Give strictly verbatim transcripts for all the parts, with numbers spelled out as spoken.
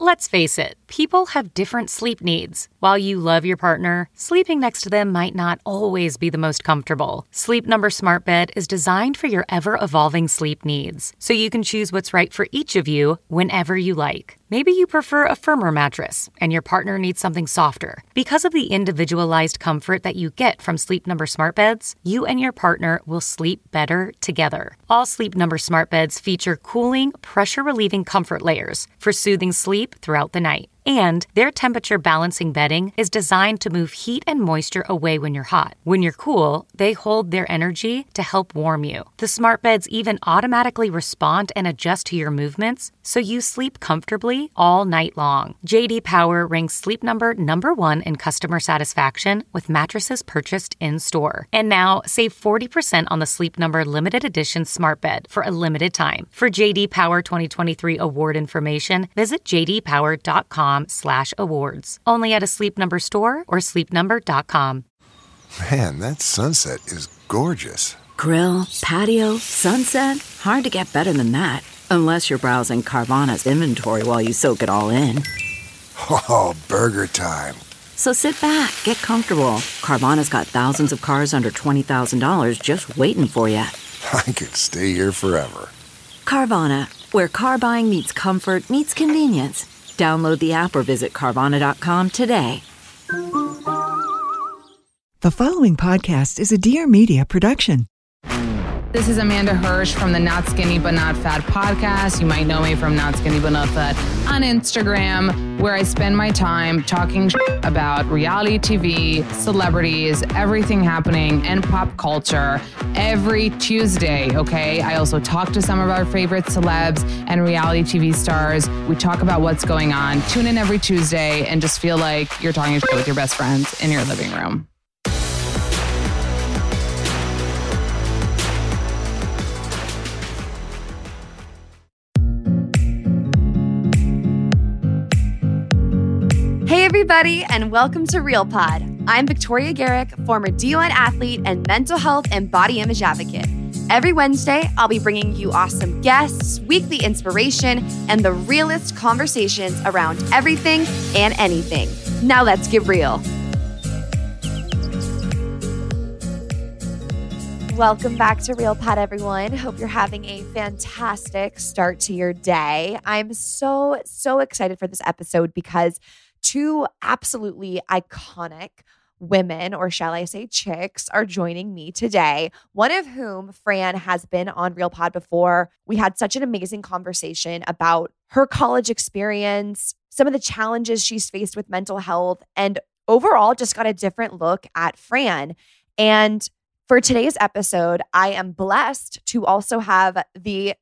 Let's face it, people have different sleep needs. While you love your partner, sleeping next to them might not always be the most comfortable. Sleep Number Smart Bed is designed for your ever-evolving sleep needs, so you can choose what's right for each of you whenever you like. Maybe you prefer a firmer mattress and your partner needs something softer. Because of the individualized comfort that you get from Sleep Number Smart Beds, you and your partner will sleep better together. All Sleep Number Smart Beds feature cooling, pressure-relieving comfort layers for soothing sleep throughout the night. And their temperature balancing bedding is designed to move heat and moisture away when you're hot. When you're cool, they hold their energy to help warm you. The smart beds even automatically respond and adjust to your movements, so you sleep comfortably all night long. J D Power ranks Sleep Number number one in customer satisfaction with mattresses purchased in-store. And now, save forty percent on the Sleep Number limited edition smart bed for a limited time. For J D Power twenty twenty-three award information, visit j d power dot com slash awards. Only at a Sleep Number store or sleep number dot com. Man, that sunset is gorgeous. Grill, patio, sunset. Hard to get better than that. Unless you're browsing Carvana's inventory while you soak it all in. Oh, burger time. So sit back, get comfortable. Carvana's got thousands of cars under twenty thousand dollars just waiting for you. I could stay here forever. Carvana, where car buying meets comfort meets convenience. Download the app or visit Carvana dot com today. The following podcast is a Dear Media production. This is Amanda Hirsch from the Not Skinny But Not Fat podcast. You might know me from Not Skinny But Not Fat on Instagram, where I spend my time talking about reality T V, celebrities, everything happening, and pop culture every Tuesday, okay? I also talk to some of our favorite celebs and reality T V stars. We talk about what's going on. Tune in every Tuesday and just feel like you're talking shit with your best friends in your living room. Hey everybody, and welcome to Real Pod. I'm Victoria Garrick, former D one athlete and mental health and body image advocate. Every Wednesday, I'll be bringing you awesome guests, weekly inspiration, and the realest conversations around everything and anything. Now let's get real. Welcome back to Real Pod, everyone. Hope you're having a fantastic start to your day. I'm so, so excited for this episode because two absolutely iconic women, or shall I say chicks, are joining me today. One of whom, Fran, has been on Real Pod before. We had such an amazing conversation about her college experience, some of the challenges she's faced with mental health, and overall just got a different look at Fran. And for today's episode, I am blessed to also have the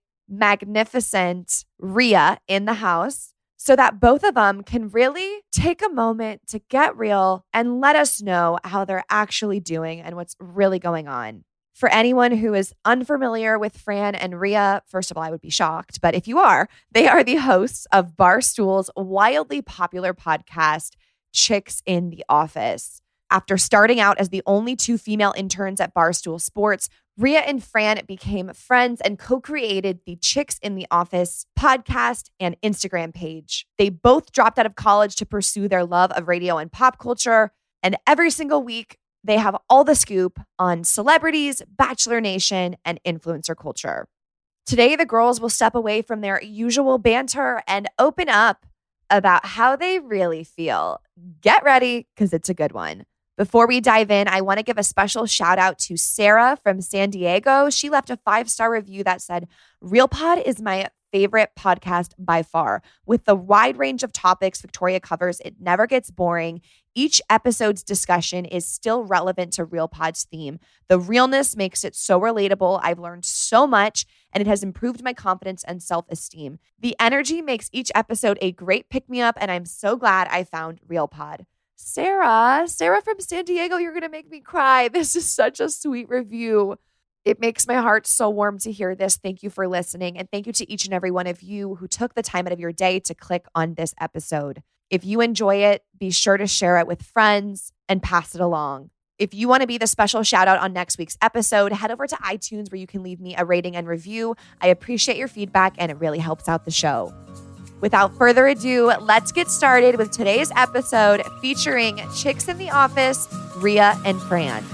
magnificent Rhea in the house, so that both of them can really take a moment to get real and let us know how they're actually doing and what's really going on. For anyone who is unfamiliar with Fran and Rhea, first of all, I would be shocked. But if you are, they are the hosts of Barstool's wildly popular podcast, Chicks in the Office. After starting out as the only two female interns at Barstool Sports, Rhea and Fran became friends and co-created the Chicks in the Office podcast and Instagram page. They both dropped out of college to pursue their love of radio and pop culture. And every single week, they have all the scoop on celebrities, Bachelor Nation, and influencer culture. Today, the girls will step away from their usual banter and open up about how they really feel. Get ready, because it's a good one. Before we dive in, I want to give a special shout out to Sarah from San Diego. She left a five-star review that said, Real Pod is my favorite podcast by far. With the wide range of topics Victoria covers, it never gets boring. Each episode's discussion is still relevant to Real Pod's theme. The realness makes it so relatable. I've learned so much, and it has improved my confidence and self-esteem. The energy makes each episode a great pick-me-up, and I'm so glad I found Real Pod. Sarah, Sarah from San Diego, you're going to make me cry. This is such a sweet review. It makes my heart so warm to hear this. Thank you for listening. And thank you to each and every one of you who took the time out of your day to click on this episode. If you enjoy it, be sure to share it with friends and pass it along. If you want to be the special shout out on next week's episode, head over to iTunes where you can leave me a rating and review. I appreciate your feedback and it really helps out the show. Without further ado, let's get started with today's episode featuring Chicks in the Office, Rhea and Fran.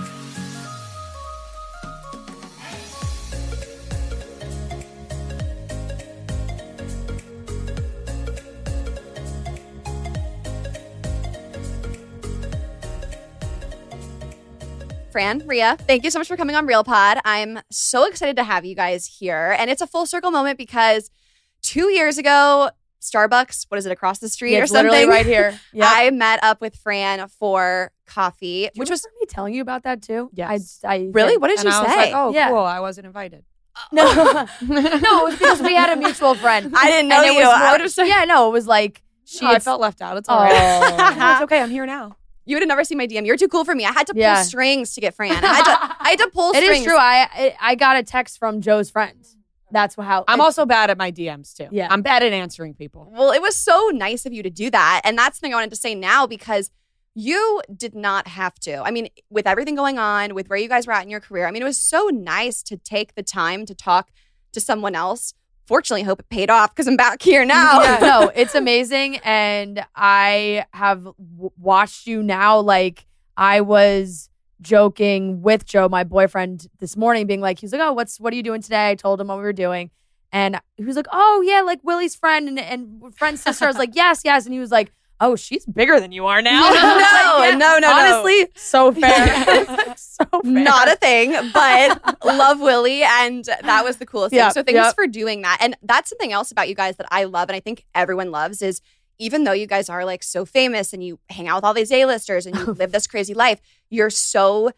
Fran, Rhea, thank you so much for coming on Real Pod. I'm so excited to have you guys here. And it's a full circle moment because two years ago, Starbucks, what is it, across the street yeah, or it's something? Literally right here. Yep. I met up with Fran for coffee, Do which you was me telling you about that too. Yes. I, I really. What did and you I was say? like, oh, Yeah. cool. I wasn't invited. No, no, it was because we had a mutual friend. I didn't know And it you. was I more- would have said. Yeah, no, it was like she. No, I had- felt left out. It's Oh. all right. No, it's okay. I'm here now. You would have never seen my D M. You're too cool for me. I had to pull Yeah. strings to get Fran. I had to. I had to pull It strings. is true. I I I got a text from Joe's friend. That's how. I'm it- also bad at my D Ms too. Yeah. I'm bad at answering people. Well, it was so nice of you to do that. And that's something I wanted to say now because you did not have to. I mean, with everything going on, with where you guys were at in your career, I mean, it was so nice to take the time to talk to someone else. Fortunately, I hope it paid off because I'm back here now. Yeah, no, it's amazing, and I have w- watched you now. Like I was joking with Joe, my boyfriend, this morning, being like, he was like, "Oh, what's what are you doing today?" I told him what we were doing, and he was like, "Oh yeah, like Willie's friend and and friend's sister." I was like, "Yes, yes," and he was like, "Oh, she's bigger than you are now." No, I was like, yeah. no, no, no. Honestly, so fair, so fair. Not a thing, but love Willie. And that was the coolest Yeah, thing. So thanks yeah. for doing that. And that's something else about you guys that I love. And I think everyone loves is even though you guys are like so famous and you hang out with all these A-listers and you live this crazy life, you're so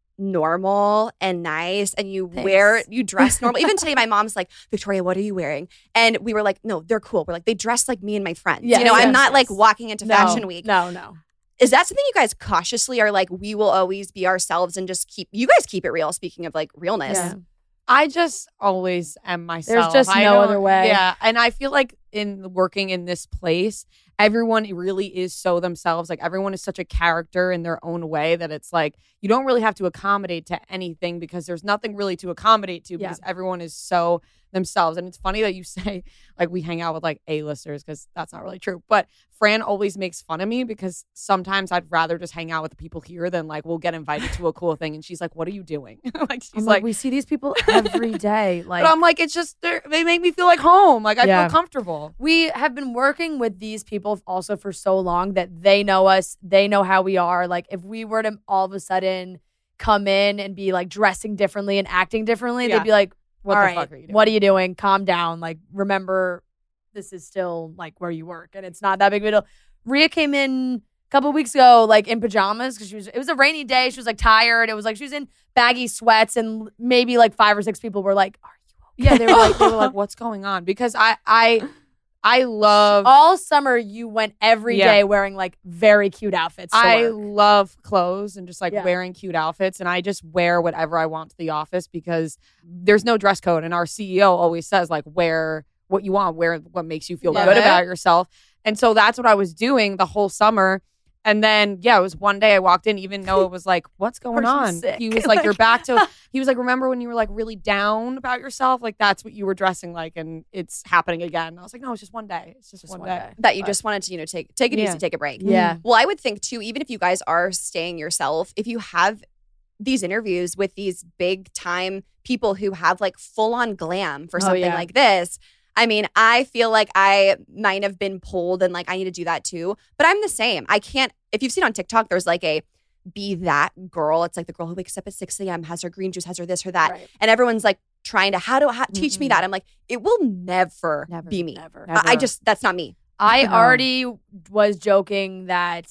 normal and nice and you Thanks. wear, you dress normal. Even today, my mom's like, Victoria, what are you wearing? And we were like, no, they're cool. We're like, they dress like me and my friends. Yes, you know, I'm yes, not like yes. walking into No, Fashion Week. No, no. Is that something you guys cautiously are like, we will always be ourselves and just keep, you guys keep it real, speaking of like realness. Yeah. I just always am myself. just I no don't- other way. Yeah. And I feel like in working in this place, everyone really is so themselves. Like everyone is such a character in their own way that it's like you don't really have to accommodate to anything because there's nothing really to accommodate to because everyone is so themselves. And it's funny that you say like we hang out with like A-listers because that's not really true. But Fran always makes fun of me because sometimes I'd rather just hang out with the people here than like we'll get invited to a cool thing. And she's like, what are you doing? like she's I'm like, like, we see these people every day. Like, but I'm like, it's just they're- they make me feel like home. Like I Yeah. feel comfortable. we have been working with these people also for so long that they know us. They know how we are. Like if we were to all of a sudden come in and be like dressing differently and acting differently, Yeah. they'd be like, What all the right, fuck are you doing? what are you doing? Calm down. Like remember, this is still like where you work and it's not that big of a deal. Rhea came in a couple weeks ago like in pajamas because she was. It was a rainy day. She was like tired. It was like she was in baggy sweats and maybe like five or six people were like, "Are you okay?" Yeah, they were like, they were like, what's going on? Because I, I, I love, All summer you went every day Yeah. wearing like very cute outfits. to I work. love clothes and just like Yeah. wearing cute outfits, and I just wear whatever I want to the office because there's no dress code, and our C E O always says like wear what you want, wear what makes you feel Love good it. about yourself, and so that's what I was doing the whole summer. And then, yeah, it was one day I walked in, even though it was like, what's going Are you on? sick? He was like, you're back to, he was like, remember when you were like really down about yourself? Like, that's what you were dressing like, and it's happening again. And I was like, no, it's just one day. It's just, Just one, one day. day. That you But- just wanted to, you know, take take it Yeah. easy, take a break. Yeah. Well, I would think too, even if you guys are staying yourself, if you have these interviews with these big time people who have like full on glam for Oh, something yeah. like this, I mean, I feel like I might have been pulled and like I need to do that too. But I'm the same. I can't, if you've seen on TikTok, there's like a be that girl. It's like the girl who wakes up at six a.m., has her green juice, has her this, her that. Right. And everyone's like trying to, how do, how, teach me Mm-mm. that? I'm like, it will never, Never, be me. never. I, I Never. just, that's not me. I No. already was joking that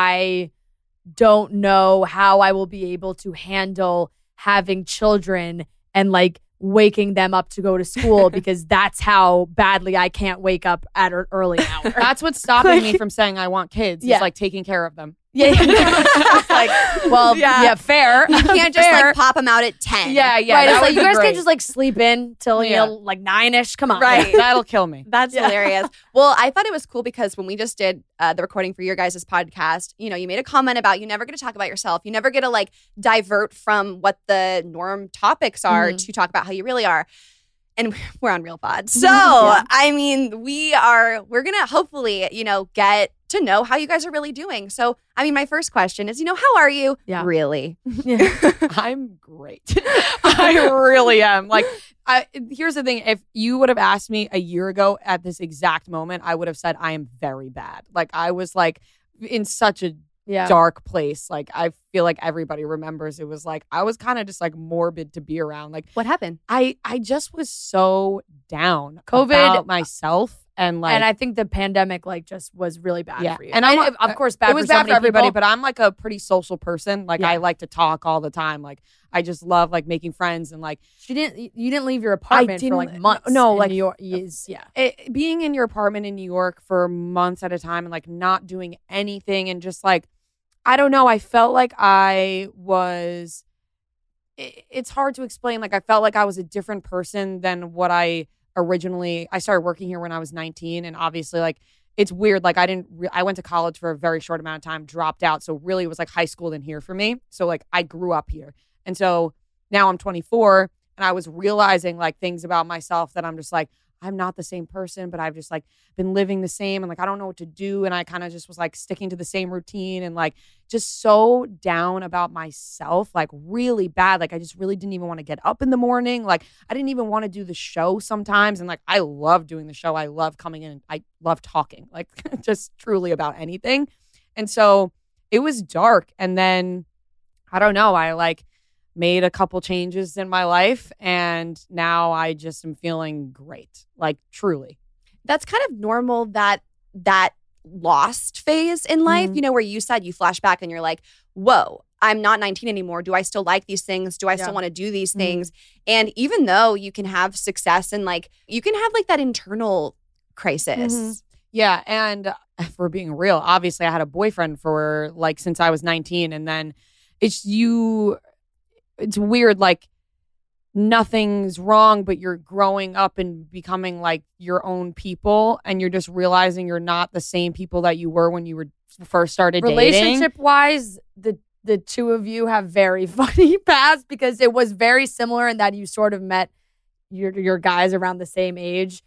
I don't know how I will be able to handle having children and like waking them up to go to school because that's how badly I can't wake up at an early hour. That's what's stopping me from saying I want kids. Yeah. Is like taking care of them. yeah, yeah. It's like, well, Yeah. yeah, fair. You can't just Fair. like pop them out at ten. Yeah, yeah. right, that it's would like you be guys great. can't just like sleep in till you Yeah. know like nine ish. Come on, Right. That'll kill me. That's Yeah. hilarious. Well, I thought it was cool because when we just did uh, the recording for your guys' podcast, you know, you made a comment about you never get to talk about yourself. You never get to like divert from what the norm topics are Mhm. to talk about how you really are. and we're on Real Pod. So, yeah. I mean, we are, we're going to hopefully, you know, get to know how you guys are really doing. So, I mean, my first question is, you know, how are you? Yeah. Really? Yeah. I'm great. I really am. Like, I, here's the thing. If you would have asked me a year ago at this exact moment, I would have said I am very bad. Like, I was like in such a yeah. dark place. Like, I feel like everybody remembers it was like, I was kind of just like morbid to be around. Like, what happened? I, I just was so down COVID about myself. And like, and I think the pandemic like just was really bad yeah. for you. And I'm, and of course, bad it was for so bad many for everybody. people. But I'm like a pretty social person. Like, yeah. I like to talk all the time. Like, I just love like making friends and like. She didn't. You didn't leave your apartment for like months. No, in like New York. Yes, yeah. It, being in your apartment in New York for months at a time and like not doing anything and just like, I don't know. I felt like I was. It, it's hard to explain. Like, I felt like I was a different person than what I. Originally, I started working here when I was nineteen, and obviously, like, it's weird. Like, I didn't, re- I went to college for a very short amount of time, dropped out. So really, it was like high school then here for me. So like, I grew up here, and so now I'm twenty-four, and I was realizing like things about myself that I'm just like, I'm not the same person, but I've just like been living the same, and like I don't know what to do, and I kind of just was like sticking to the same routine, and like just so down about myself, like really bad. Like I just really didn't even want to get up in the morning. Like I didn't even want to do the show sometimes, and like I love doing the show. I love coming in. I love talking, like just truly about anything. And so it was dark, and then I don't know. I like. made a couple changes in my life, and now I just am feeling great, like truly. That's kind of normal, that that lost phase in life, mm-hmm. you know, where you said you flash back and you're like, whoa, I'm not nineteen anymore. Do I still like these things? Do I yeah. still want to do these things? Mm-hmm. And even though you can have success and like, you can have like that internal crisis. Mm-hmm. Yeah. And for being real, obviously I had a boyfriend for like, since I was nineteen, and then it's you... It's weird, like nothing's wrong, but you're growing up and becoming like your own people, and you're just realizing you're not the same people that you were when you were first started dating. Relationship wise, the the two of you have very funny paths, because it was very similar in that you sort of met your your guys around the same age,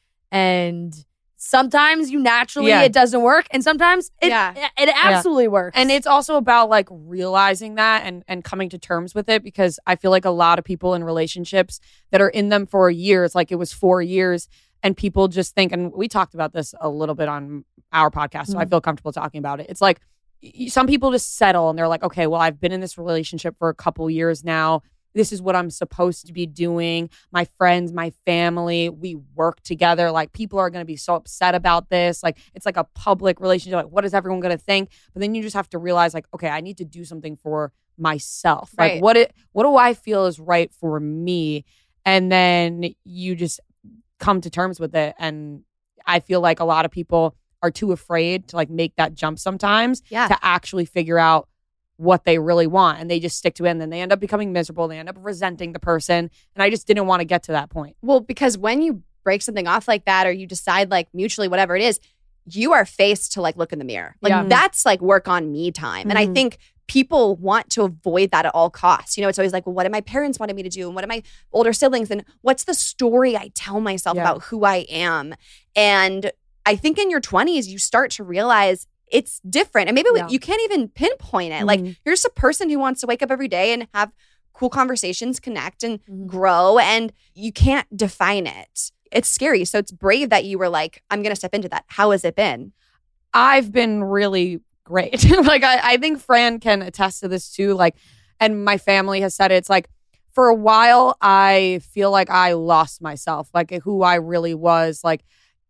and sometimes you naturally yeah. it doesn't work, and sometimes it yeah. it absolutely yeah. works. And it's also about like realizing that and and coming to terms with it, because I feel like a lot of people in relationships that are in them for years, like it was four years, and people just think, and we talked about this a little bit on our podcast, so mm-hmm. I feel comfortable talking about it. It's like some people just settle and they're like, okay, well, I've been in this relationship for a couple years now. This is what I'm supposed to be doing. My friends, my family, we work together. Like, people are going to be so upset about this. Like, it's like a public relationship. Like, what is everyone going to think? But then you just have to realize, like, okay, I need to do something for myself. Right. Like, what it, what do I feel is right for me? And then you just come to terms with it. And I feel like a lot of people are too afraid to like make that jump sometimes yeah. to actually figure out what they really want, and they just stick to it, and then they end up becoming miserable. They end up resenting the person, and I just didn't want to get to that point. Well, because when you break something off like that, or you decide like mutually whatever it is, you are faced to like look in the mirror. Like yeah. that's like work on me time. Mm-hmm. And I think people want to avoid that at all costs. You know, it's always like, well, what did my parents wanted me to do? And what did my older siblings? And what's the story I tell myself yeah. about who I am? And I think in your twenties, you start to realize it's different. And maybe yeah. you can't even pinpoint it. Mm-hmm. Like, you're just a person who wants to wake up every day and have cool conversations, connect and mm-hmm. grow. And you can't define it. It's scary. So it's brave that you were like, I'm going to step into that. How has it been? I've been really great. Like, I, I think Fran can attest to this too. Like, and my family has said it. It's like, for a while, I feel like I lost myself, like who I really was. Like,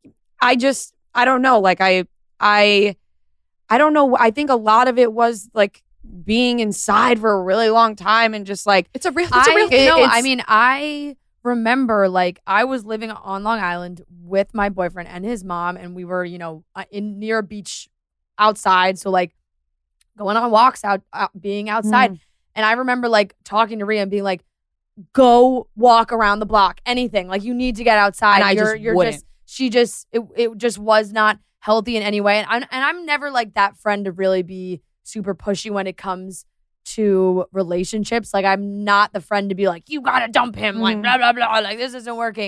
I just, I don't know. Like, I, I, I don't know. I think a lot of it was like being inside for a really long time and just like it's a real. It's a real. I, no, I mean, I remember like I was living on Long Island with my boyfriend and his mom, and we were, you know, in near a beach outside, so like going on walks out, out being outside. Mm. And I remember like talking to Rhea and being like, "Go walk around the block, anything. Like, you need to get outside." And I you're, just you're wouldn't. just. She just. It. It just was not healthy in any way. And I'm, and I'm never like that friend to really be super pushy when it comes to relationships. Like, I'm not the friend to be like, you gotta dump him, like blah, blah, blah, like this isn't working.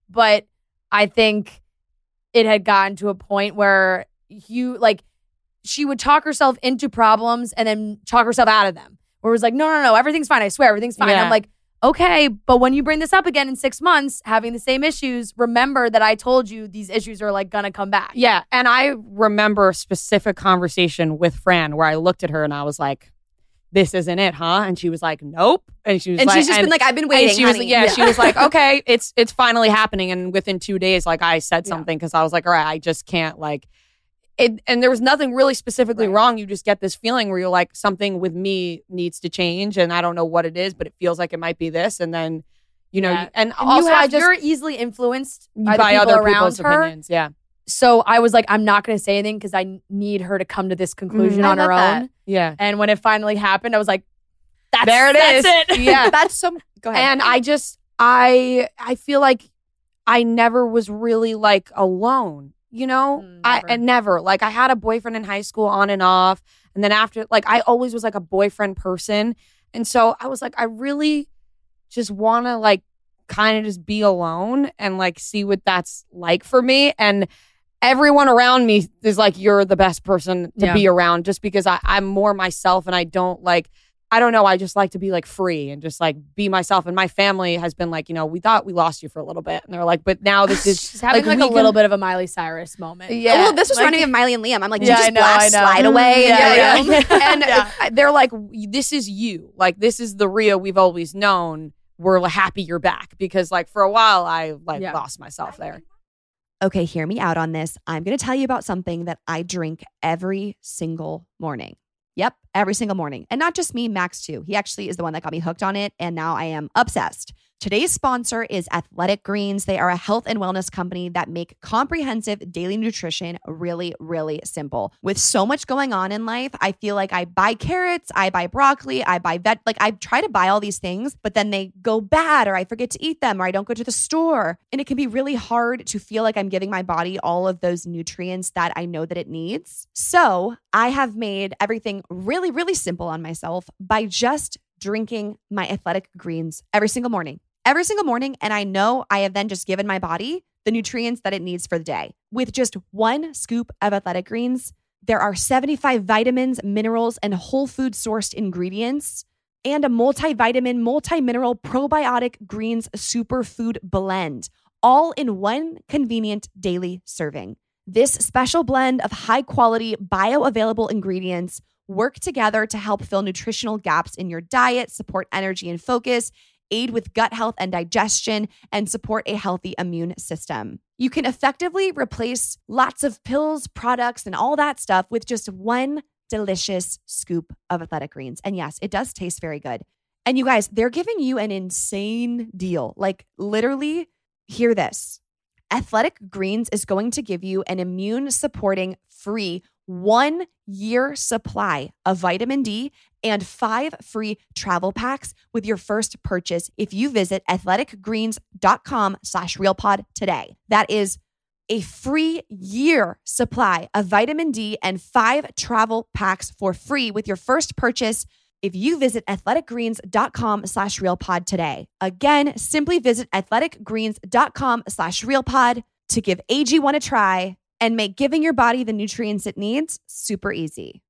but I think it had gotten to a point where you like she would talk herself into problems and then talk herself out of them. Where it was like, no, no, no, everything's fine. I swear, everything's fine. Yeah. I'm like, okay, but when you bring this up again in six months, having the same issues, remember that I told you these issues are like gonna come back. Yeah, and I remember a specific conversation with Fran where I looked at her and I was like, this isn't it, huh? And she was like, nope. And she was And like, she's just and, been like, I've been waiting, and she was, honey. yeah, Yeah. she was like, okay, it's it's finally happening. And within two days, like I said Yeah. something because I was like, all right, I just can't like it. And there was nothing really specifically Right. wrong. You just get this feeling where you're like, something with me needs to change, and I don't know what it is, but it feels like it might be this. And then, you know, Yeah. and, And also you have, I just you're easily influenced by, by the people other around people's her. opinions. Yeah, So I was like, I'm not going to say anything because I need her to come to this conclusion Mm, I on her love that. own. yeah. And when it finally happened, I was like, that's, There it that's is. it. Yeah. That's so. Go ahead. And I just, I, I feel like I never was really like alone, you know? Mm, I never. and never. Like I had a boyfriend in high school on and off. And then after, like I always was like a boyfriend person. And so I was like, I really just want to like kind of just be alone and like see what that's like for me. And everyone around me is like, you're the best person to Yeah. be around just because I, I'm more myself and I don't like, I don't know. I just like to be like free and just like be myself. And my family has been like, you know, we thought we lost you for a little bit. And they're like, but now this is She's having like, we a can- little bit of a Miley Cyrus moment. Yeah. well, this was Like- reminding me of Miley and Liam. I'm like, did Yeah, you I just know, blast I know. slide away? Yeah, and yeah. you're like, and Yeah. uh, they're like, this is you. Like, this is the Rhea we've always known. We're happy you're back because like for a while I like Yeah. lost myself there. Okay, hear me out on this. I'm going to tell you about something that I drink every single morning. Yep, every single morning. And not just me, Max too. He actually is the one that got me hooked on it, and now I am obsessed. Today's sponsor is Athletic Greens. They are a health and wellness company that make comprehensive daily nutrition really, really simple. With so much going on in life, I feel like I buy carrots, I buy broccoli, I buy vet, like I try to buy all these things, but then they go bad or I forget to eat them or I don't go to the store. And it can be really hard to feel like I'm giving my body all of those nutrients that I know that it needs. So I have made everything really, really simple on myself by just drinking my Athletic Greens every single morning. Every single morning, and I know I have then just given my body the nutrients that it needs for the day. With just one scoop of Athletic Greens, there are seventy-five vitamins, minerals, and whole food sourced ingredients, and a multivitamin, multi-mineral probiotic greens superfood blend, all in one convenient daily serving. This special blend of high-quality, bioavailable ingredients work together to help fill nutritional gaps in your diet, support energy and focus, aid with gut health and digestion, and support a healthy immune system. You can effectively replace lots of pills, products, and all that stuff with just one delicious scoop of Athletic Greens. And yes, it does taste very good. And you guys, they're giving you an insane deal. Like literally, hear this. Athletic Greens is going to give you an immune supporting free one year supply of vitamin D and five free travel packs with your first purchase if you visit athleticgreens.com slash realpod today. That is a free year supply of vitamin D and five travel packs for free with your first purchase if you visit athleticgreens.com slash realpod today. Again, simply visit athleticgreens.com slash realpod to give A G one a try and make giving your body the nutrients it needs super easy.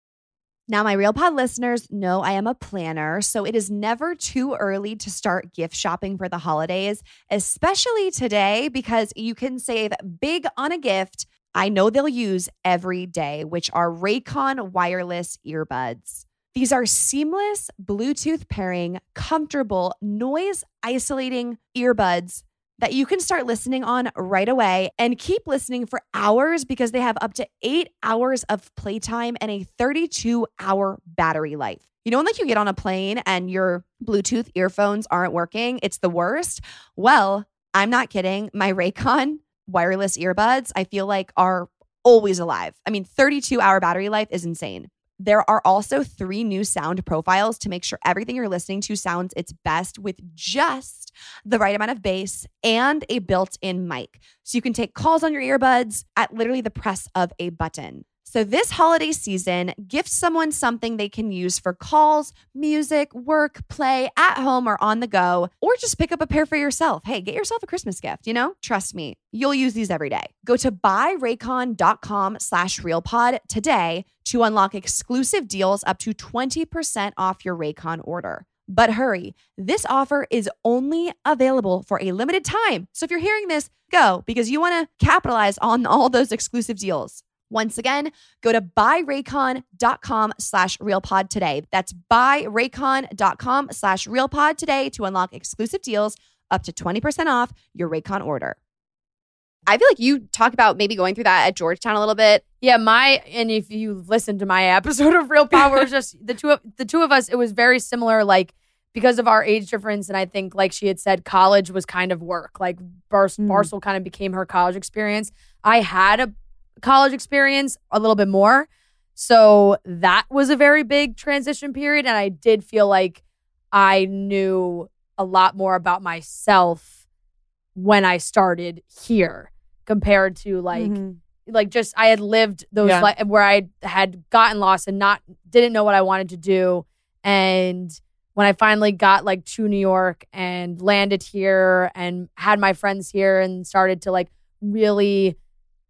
Now, my Real Pod listeners know I am a planner, so it is never too early to start gift shopping for the holidays, especially today because you can save big on a gift I know they'll use every day, which are Raycon wireless earbuds. These are seamless Bluetooth pairing, comfortable, noise isolating earbuds that you can start listening on right away and keep listening for hours because they have up to eight hours of playtime and a thirty-two hour battery life. You know, when like you get on a plane and your Bluetooth earphones aren't working, it's the worst. Well, I'm not kidding. My Raycon wireless earbuds, I feel like are always alive. I mean, thirty-two hour battery life is insane. There are also three new sound profiles to make sure everything you're listening to sounds its best with just the right amount of bass and a built-in mic. So you can take calls on your earbuds at literally the press of a button. So this holiday season, gift someone something they can use for calls, music, work, play, at home, or on the go, or just pick up a pair for yourself. Hey, get yourself a Christmas gift, you know? Trust me, you'll use these every day. Go to buyraycon.com slash realpod today to unlock exclusive deals up to twenty percent off your Raycon order. But hurry, this offer is only available for a limited time. So if you're hearing this, go, because you want to capitalize on all those exclusive deals. Once again, go to buyraycon.com slash realpod today. That's buyraycon.com slash realpod today to unlock exclusive deals up to twenty percent off your Raycon order. I feel like you talk about maybe going through that at Georgetown a little bit. Yeah, my and if you listen to my episode of Real Power, it was just the two of the two of us. It was very similar, like because of our age difference, and I think, like she had said, college was kind of work. Like Bar- mm. Barstool kind of became her college experience. I had a college experience a little bit more, so that was a very big transition period, and I did feel like I knew a lot more about myself when I started here compared to like mm-hmm. like just I had lived those yeah. like where I had gotten lost and not didn't know what I wanted to do, and when I finally got like to New York and landed here and had my friends here and started to like really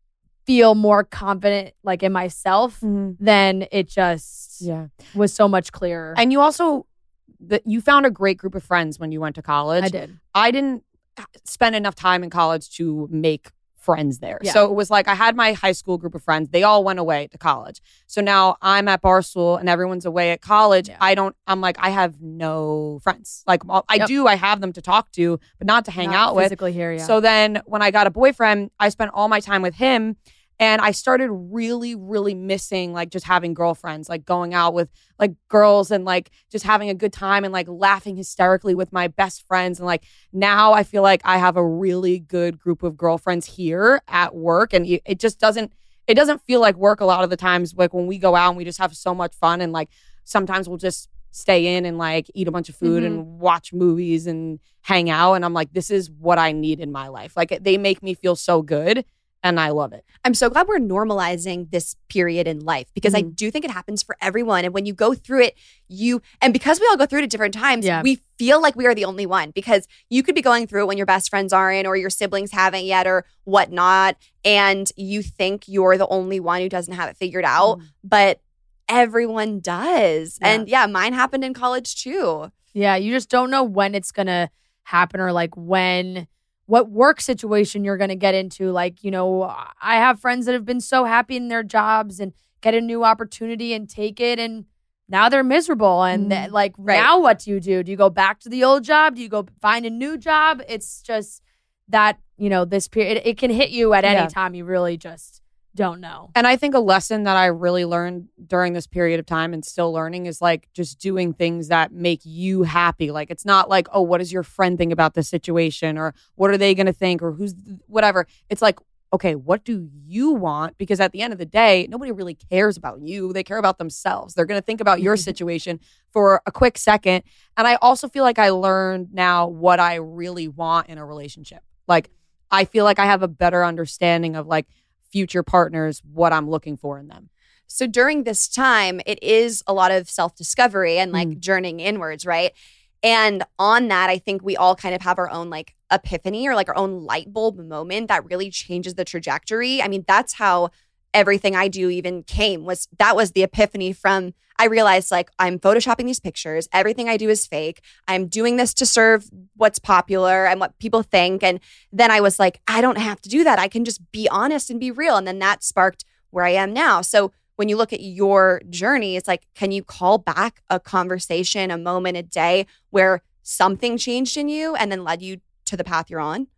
feel more confident like in myself, mm-hmm. then it just yeah. was so much clearer. And you also, the, you found a great group of friends when you went to college. I did. I didn't spend enough time in college to make friends there. Yeah. So it was like I had my high school group of friends. They all went away to college. So now I'm at Barstool and everyone's away at college. Yeah. I don't, I'm like, I have no friends. Like I Yep. do, I have them to talk to, but not to hang Not out with. physically here, yeah. So then when I got a boyfriend, I spent all my time with him. And I started really, really missing like just having girlfriends, like going out with like girls and like just having a good time and like laughing hysterically with my best friends. And like now I feel like I have a really good group of girlfriends here at work. And it just doesn't, it doesn't feel like work a lot of the times. Like when we go out and we just have so much fun and like sometimes we'll just stay in and like eat a bunch of food mm-hmm. and watch movies and hang out. And I'm like, this is what I need in my life. Like they make me feel so good. And I love it. I'm so glad we're normalizing this period in life because mm-hmm. I do think it happens for everyone. And when you go through it, you, and because we all go through it at different times, yeah. we feel like we are the only one because you could be going through it when your best friends aren't or your siblings haven't yet or whatnot. And you think you're the only one who doesn't have it figured out, mm. but everyone does. Yeah. And yeah, mine happened in college too. Yeah, you just don't know when it's going to happen or like when... what work situation you're going to get into. Like, you know, I have friends that have been so happy in their jobs and get a new opportunity and take it. And now they're miserable. And mm, like, right. now what do you do? Do you go back to the old job? Do you go find a new job? It's just that, you know, this period, it, it can hit you at any yeah. time. You really just don't know. And I think a lesson that I really learned during this period of time and still learning is like just doing things that make you happy. Like it's not like, oh, what does your friend think about this situation or what are they going to think or who's whatever. It's like, okay, what do you want? Because at the end of the day, nobody really cares about you. They care about themselves. They're going to think about your situation for a quick second. And I also feel like I learned now what I really want in a relationship. Like I feel like I have a better understanding of like future partners, what I'm looking for in them. So during this time, it is a lot of self-discovery and like Mm. journeying inwards, right? And on that, I think we all kind of have our own like epiphany or like our own light bulb moment that really changes the trajectory. I mean, that's how everything I do even came was that was the epiphany from I realized like I'm photoshopping these pictures. Everything I do is fake. I'm doing this to serve what's popular and what people think. And then I was like, I don't have to do that. I can just be honest and be real. And then that sparked where I am now. So when you look at your journey, it's like, can you call back a conversation, a moment, a day where something changed in you and then led you to the path you're on?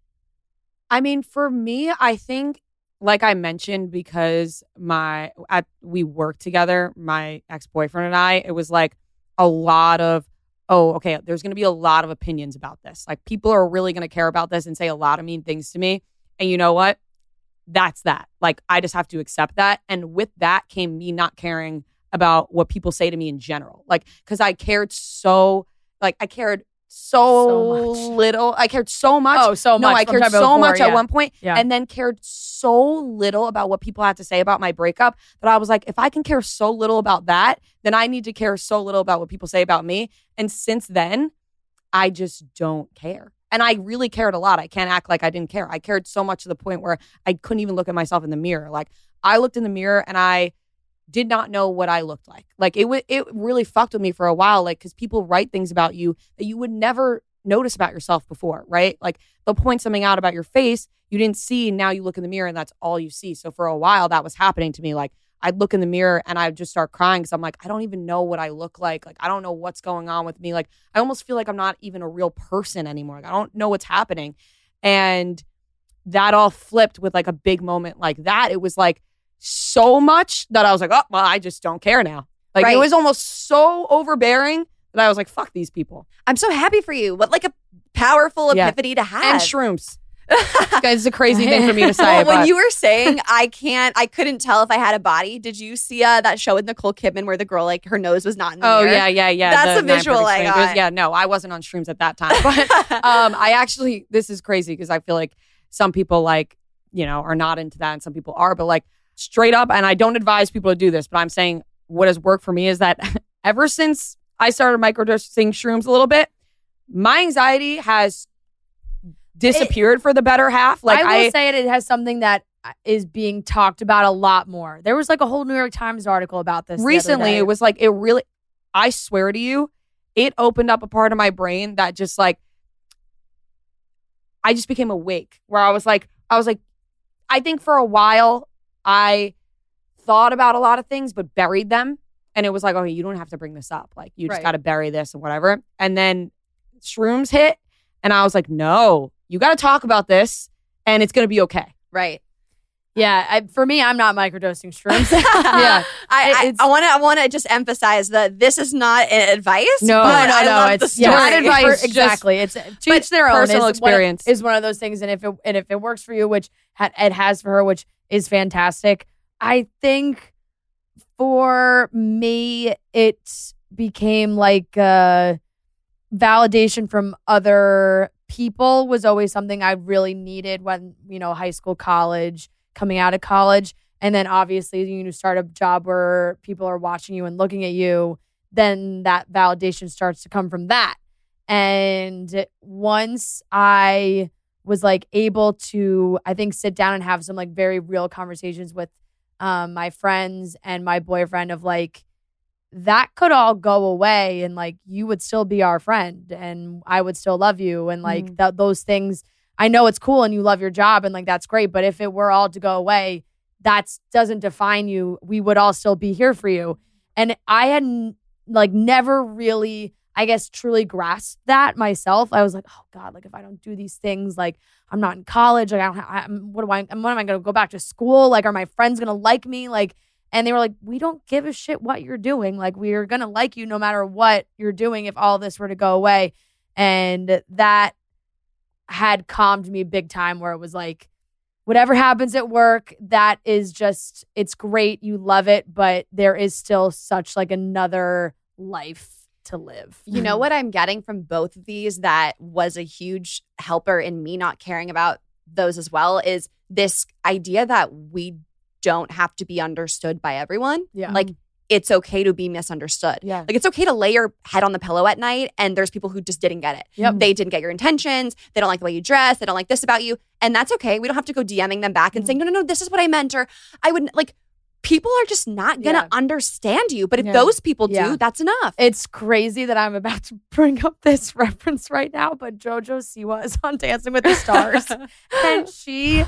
I mean, for me, I think, like I mentioned, because my at we worked together, my ex-boyfriend and I, it was like a lot of, oh, okay, there's going to be a lot of opinions about this. Like people are really going to care about this and say a lot of mean things to me. And you know what? That's that. Like I just have to accept that. And with that came me not caring about what people say to me in general. Like, because I cared so, like I cared so, So much. little. I cared so much. Oh, so No, much. I I'm cared talking so about much before, at yeah. one point, Yeah. and then cared so little about what people had to say about my breakup that I was like, if I can care so little about that, then I need to care so little about what people say about me. And since then, I just don't care. And I really cared a lot. I can't act like I didn't care. I cared so much to the point where I couldn't even look at myself in the mirror. Like, I looked in the mirror and I did not know what I looked like. Like, it w- it really fucked with me for a while, like, because people write things about you that you would never notice about yourself before, right? Like, they'll point something out about your face you didn't see, and now you look in the mirror and that's all you see. So for a while, that was happening to me. Like, I'd look in the mirror and I'd just start crying because I'm like, I don't even know what I look like. Like, I don't know what's going on with me. Like, I almost feel like I'm not even a real person anymore. Like, I don't know what's happening. And that all flipped with like a big moment like that. It was like so much that I was like, oh, well, I just don't care now. Like, Right. it was almost so overbearing that I was like, fuck these people. I'm so happy for you. What like a powerful Yeah. epiphany to have. And shrooms. Guys, it's a crazy thing for me to say. Well, when but- you were saying I can't, I couldn't tell if I had a body. Did you see uh, that show with Nicole Kidman where the girl like her nose was not in the Oh mirror? yeah, yeah, yeah. That's the the visual nine I perfect strangers. got. Yeah, no, I wasn't on shrooms at that time. But um, I actually, this is crazy because I feel like some people like, you know, are not into that and some people are. But like straight up, and I don't advise people to do this, but I'm saying what has worked for me is that ever since I started microdosing shrooms a little bit, my anxiety has disappeared for the better half. Like I will I, say it, it has something that is being talked about a lot more. There was like a whole New York Times article about this the other recently day. it was like it really, I swear to you, it opened up a part of my brain that just like I just became awake, where I was like I was like I think for a while I thought about a lot of things but buried them, and it was like, okay, you don't have to bring this up, like you just Right. got to bury this and whatever. And then shrooms hit and I was like, no, you got to talk about this and it's going to be okay. Right. Yeah, I, for me, I'm not microdosing shrooms. Yeah. I It's- I want to I want to just emphasize that this is not an advice. No, but no, I no, love it's the story. not advice. For- just- exactly. It's to but each their own. personal is one- experience. is one of those things, and if it and if it works for you, which ha- it has for her, which is fantastic. I think for me, it became like uh, validation from other people was always something I really needed when, you know, high school, college, coming out of college. And then obviously you start a job where people are watching you and looking at you, then that validation starts to come from that. And once I was like able to, I think, sit down and have some like very real conversations with um, my friends and my boyfriend of like, that could all go away and like you would still be our friend and I would still love you. And like Mm. th- those things, I know it's cool and you love your job and like that's great. But if it were all to go away, that doesn't define you. We would all still be here for you. And I had n- like never really, I guess, truly grasped that myself. I was like, oh God, like if I don't do these things, like I'm not in college. Like I don't have, I'm, what do I, when am I going to go back to school? Like, are my friends going to like me? Like, and they were like, we don't give a shit what you're doing. Like, we're going to like you no matter what you're doing if all this were to go away. And that had calmed me big time, where it was like, whatever happens at work, that is just, it's great. You love it. But there is still such like another life to live. You know what I'm getting from both of these that was a huge helper in me not caring about those as well is this idea that we don't have to be understood by everyone. Yeah. Like, it's okay to be misunderstood. Yeah. Like, it's okay to lay your head on the pillow at night and there's people who just didn't get it. Yep. They didn't get your intentions. They don't like the way you dress. They don't like this about you. And that's okay. We don't have to go DMing them back and saying, no, no, no, this is what I meant. Or I wouldn't, like, people are just not going to Yeah. understand you. But if Yeah. those people do, Yeah. that's enough. It's crazy that I'm about to bring up this reference right now, but JoJo Siwa is on Dancing with the Stars. And she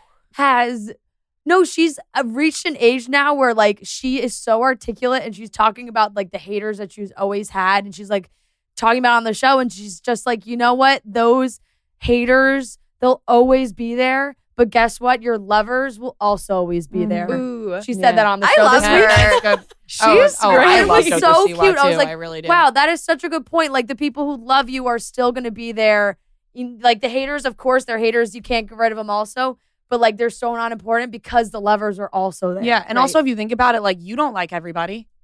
has, no, she's uh, reached an age now where like she is so articulate and she's talking about like the haters that she's always had. And she's like talking about on the show. And she's just like, you know what? Those haters, they'll always be there. But guess what? Your lovers will also always be there. Ooh. She Yeah. said that on the I show love this her. week. That's good. She's oh, oh, great. I It love was Jojo so Siwa cute. I was too. like, I really did. wow, that is such a good point. Like the people who love you are still going to be there. In- Like the haters, of course, they're haters. You can't get rid of them also. But like they're so not important because the lovers are also there. Yeah, and Right. also if you think about it, like you don't like everybody.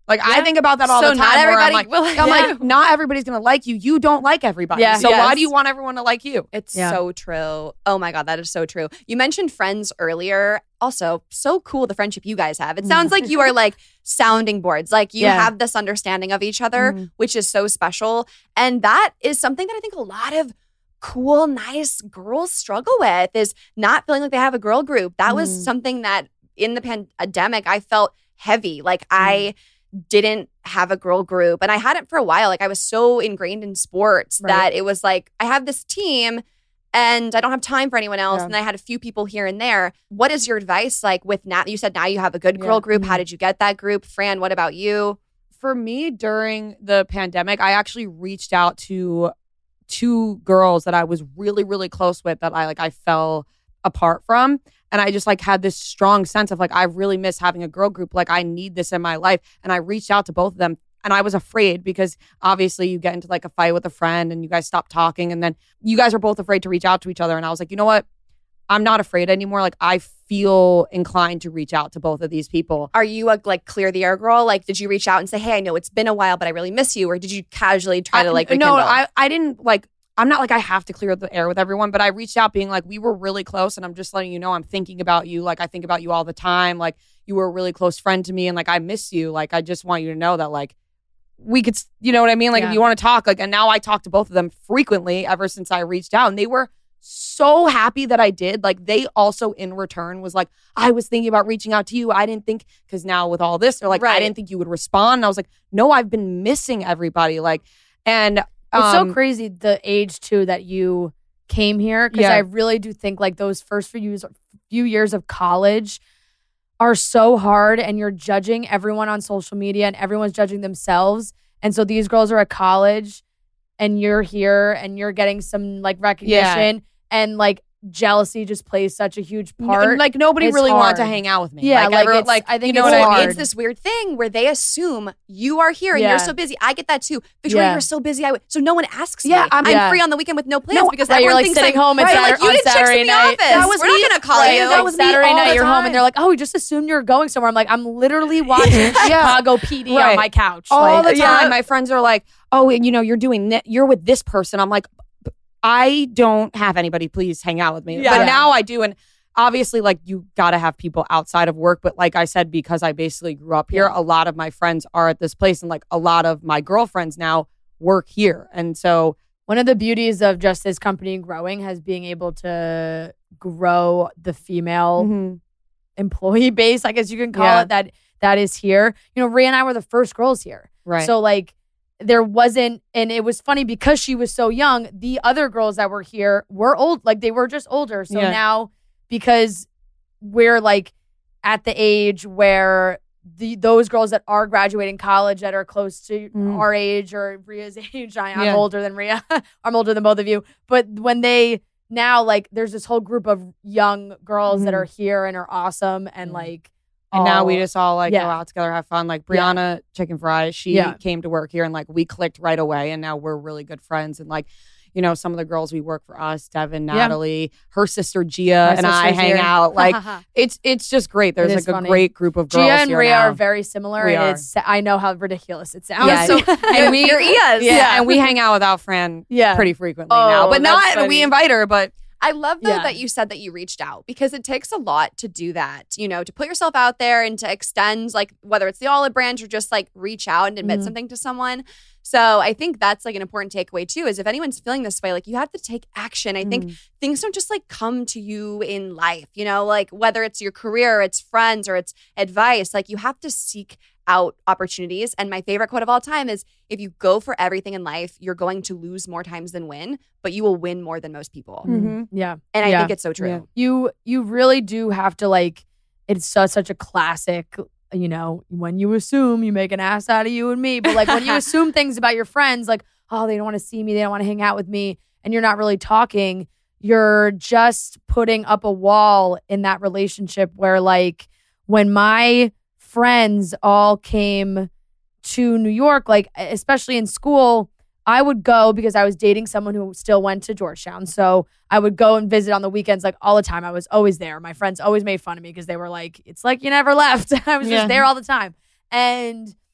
Like I think about that all So the time. not where I'm everybody like, will like I'm you. like, not everybody's gonna like you. You don't like everybody. Yeah. So Yes. why do you want everyone to like you? It's Yeah. so true. Oh my God, that is so true. You mentioned friends earlier. Also, so cool the friendship you guys have. It sounds like you are like sounding boards. Like you Yeah. have this understanding of each other, Mm-hmm. which is so special. And that is something that I think a lot of cool, nice girls struggle with is not feeling like they have a girl group. That was Mm-hmm. something that in the pandemic, I felt heavy. Like Mm-hmm. I didn't have a girl group and I hadn't for a while. Like I was so ingrained in sports Right. that it was like, I have this team and I don't have time for anyone else. Yeah. And I had a few people here and there. What is your advice like with now? You said now you have a good girl Yeah. Mm-hmm. group. How did you get that group? Fran, what about you? For me, during the pandemic, I actually reached out to two girls that I was really, really close with that I like I fell apart from. And I just like had this strong sense of like, I really miss having a girl group. Like I need this in my life. And I reached out to both of them. And I was afraid because obviously you get into like a fight with a friend and you guys stop talking. And then you guys are both afraid to reach out to each other. And I was like, you know what? I'm not afraid anymore. Like I feel inclined to reach out to both of these people. Are you a like clear the air girl? Like, did you reach out and say, hey, I know it's been a while, but I really miss you? Or did you casually try to like I, rekindle? no, I, I didn't like, I'm not like I have to clear the air with everyone, but I reached out being like, we were really close and I'm just letting you know I'm thinking about you. Like I think about you all the time. Like you were a really close friend to me and like I miss you. Like I just want you to know that like we could, you know what I mean? Like Yeah. if you want to talk, like, and now I talk to both of them frequently ever since I reached out and they were so happy that I did. Like they also in return was like, I was thinking about reaching out to you. I didn't think, because now with all this, they're like, Right. I didn't think you would respond. And I was like, no, I've been missing everybody. Like, and It's um, so crazy the age too that you came here because Yeah. I really do think like those first few years, few years of college are so hard, and you're judging everyone on social media, and everyone's judging themselves. And so these girls are at college, and you're here, and you're getting some like recognition, and like jealousy just plays such a huge part. N- like nobody It's really wanted to hard. hang out with me. Yeah, like, like, everyone- it's- like I think you know it's what I hard. mean. It's this weird thing where they assume you are here and Yeah. you're so busy. I get that too. Victoria, Yeah. you're so busy. I w- so no one asks Yeah, me. I'm- I'm Yeah. free on the weekend with no plans No, because right, everyone you're, like, thinks sitting like, home. It's right, Saturday- like you on did chicks Saturday in the night. office. That was We're me. not gonna call Right, you. that was me Saturday all night, the you're home, and they're time. like, "Oh, we just assumed you're going somewhere." I'm like, "I'm literally watching Chicago P D on Right. my couch all like, the time. yeah. My friends are like, "Oh, you know, you're doing that. You're with this person." I'm like, I don't have anybody. Please hang out with me. Yeah. But now I do, and obviously, like you got to have people outside of work. But like I said, because I basically grew up here, a lot of my friends are at this place, and like a lot of my girlfriends now work here, and so. One of the beauties of just this company growing has being able to grow the female Mm-hmm. employee base, I guess you can call Yeah. it, that that is here. You know, Rhea and I were the first girls here. Right. So like there wasn't, and it was funny because she was so young, the other girls that were here were old, like they were just older. So Yeah. now because we're like at the age where the those girls that are graduating college that are close to Mhm. our age or Rhea's age, I, I'm Yeah. older than Rhea. I'm older than both of you. But when they now like there's this whole group of young girls that Mhm. are here and are awesome and like And now all- we just all like yeah. go out together, have fun. Like Yeah. Brianna Chicken Fry, she Yeah. came to work here and like we clicked right away. And now we're really good friends. And like, you know, some of the girls we work for us, Devin, Yeah. Natalie, her sister Gia, My and I sister's hang here. out. Like it's it's just great. There's It like is a funny. great group of girls Gia and here Rhea now. are very similar. We and are. It's I know how ridiculous it sounds. Yeah. So and we, your ears. yeah, and we hang out without Fran Yeah. pretty frequently Oh, now. But that's not funny. we invite her, but I love though Yeah. that you said that you reached out because it takes a lot to do that, you know, to put yourself out there and to extend like whether it's the olive branch or just like reach out and admit Mhm. something to someone. So I think that's like an important takeaway too, is if anyone's feeling this way, like you have to take action. I think things don't just like come to you in life, you know, like whether it's your career, it's friends or it's advice, like you have to seek out opportunities. And my favorite quote of all time is if you go for everything in life, you're going to lose more times than win, but you will win more than most people. Mhm. Yeah. And I Yeah. think it's so true. Yeah. You you really do have to like it's such such a classic, you know, when you assume you make an ass out of you and me. But like when you assume things about your friends, like, oh, they don't want to see me, they don't want to hang out with me, and you're not really talking, you're just putting up a wall in that relationship where like when my friends all came to New York, like especially in school, I would go because I was dating someone who still went to Georgetown. So I would go and visit on the weekends like all the time. I was always there. My friends always made fun of me because they were like, it's like you never left. I was Yeah. just there all the time. And